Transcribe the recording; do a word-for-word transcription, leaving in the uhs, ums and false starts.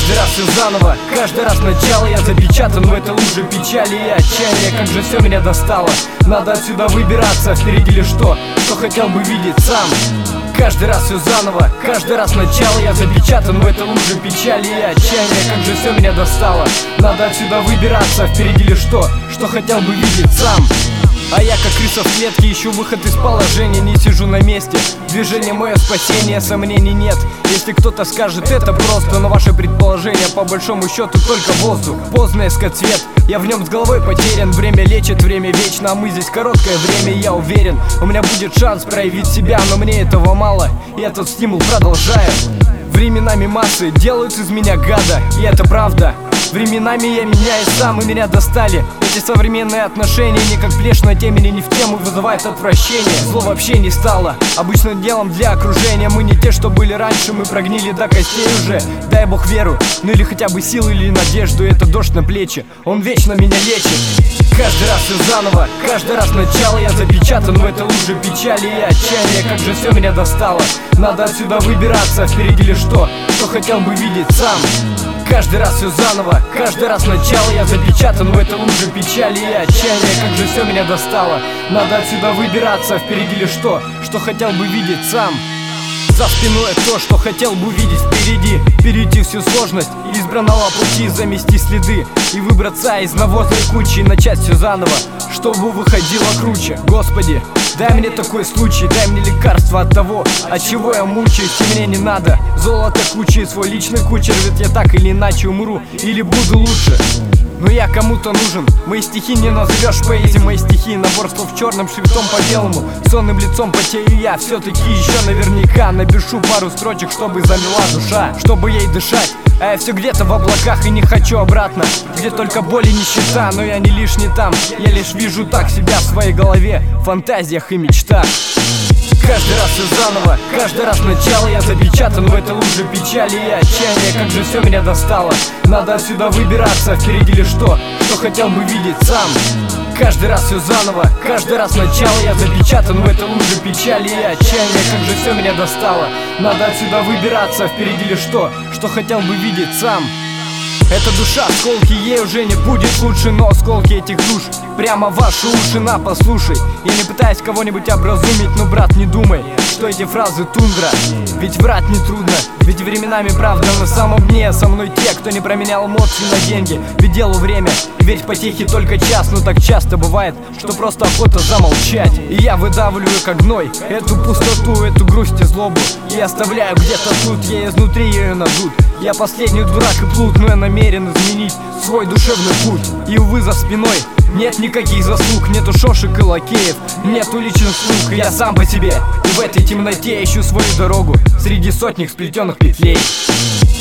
Каждый раз все заново, каждый раз начало. Я запечатан в этой луже печали и отчаяния. Как же все меня достало. Надо отсюда выбираться. Впереди лишь то, что хотел бы видеть сам. Каждый раз все заново, каждый раз начало. Я запечатан в этой луже печали и отчаяния. Как же все меня достало. Надо отсюда выбираться. Впереди лишь то, что хотел бы видеть сам. А я как крыса в клетке ищу выход из положения. Не сижу на месте, движение мое спасение. Сомнений нет, если кто-то скажет это просто. Но ваше предположение по большому счету только воздух. Поздно искать цвет, я в нем с головой потерян. Время лечит, время вечно, а мы здесь короткое время. Я уверен, у меня будет шанс проявить себя. Но мне этого мало, и этот стимул продолжает. Временами массы делают из меня гада, и это правда. Временами я меняюсь сам, и меня достали эти современные отношения. Не как плешь на теме, не в тему, вызывает отвращение. Зло вообще не стало обычным делом для окружения. Мы не те, что были раньше, мы прогнили до костей уже. Дай Бог веру, ну или хотя бы силу или надежду. Это дождь на плечи, он вечно меня лечит. Каждый раз все заново, каждый раз начало. Я запечатан в этой луже печали и отчаяния. Как же все меня достало. Надо отсюда выбираться. Впереди лишь то, что хотел бы видеть сам. Каждый раз все заново, каждый раз начало. Я запечатан в этой луже печали и отчаяния. Как же все меня достало. Надо отсюда выбираться. Впереди лишь то, что хотел бы видеть сам. За спиной то, что хотел бы увидеть впереди. Перейти всю сложность избранного пути, замести следы и выбраться из навозной кучи. Начать все заново, чтобы выходило круче. Господи, дай мне такой случай, дай мне лекарство от того, от чего я мучаюсь, и мне не надо золото кучи, свой личный кучер. Ведь я так или иначе умру, или буду лучше. Но я кому-то нужен, мои стихи не назовешь поэзией. Мои стихи набор слов черным шрифтом по белому. Сонным лицом потею я, все-таки еще наверняка напишу пару строчек, чтобы замела душа, чтобы ей дышать. А я все где-то в облаках и не хочу обратно, где только боль и нищета. Но я не лишний там, я лишь вижу так себя в своей голове, фантазиях и мечтах. Каждый раз все заново, каждый раз начало. Я запечатан в этой луже печали и отчаяния. Как же все меня достало. Надо отсюда выбираться. Впереди лишь то, что хотел бы видеть сам. Каждый раз все заново, каждый раз начало. Я запечатан в этой луже печали и отчаяния. Как же все меня достало. Надо отсюда выбираться. Впереди лишь то, что хотел бы видеть сам. Эта душа, осколки, ей уже не будет лучше. Но осколки этих душ прямо в ваши уши, на, послушай. Я не пытаюсь кого-нибудь образумить, но, брат, не думай, что эти фразы тундра. Ведь врать не трудно, ведь временами правда на самом дне. Со мной те, кто не променял эмоции на деньги. Ведь делу время, верь в потехи только час. Но так часто бывает, что просто охота замолчать. И я выдавливаю как гной эту пустоту, эту грусть и злобу. И оставляю где-то тут, я изнутри ее надут. Я последний дурак и плут, но я намерен изменить свой душевный путь. И увы, за спиной нет никаких заслуг, нету шошек и лакеев, нету личных слуг. Я сам по себе, и в этой темноте ищу свою дорогу среди сотни сплетенных петлей.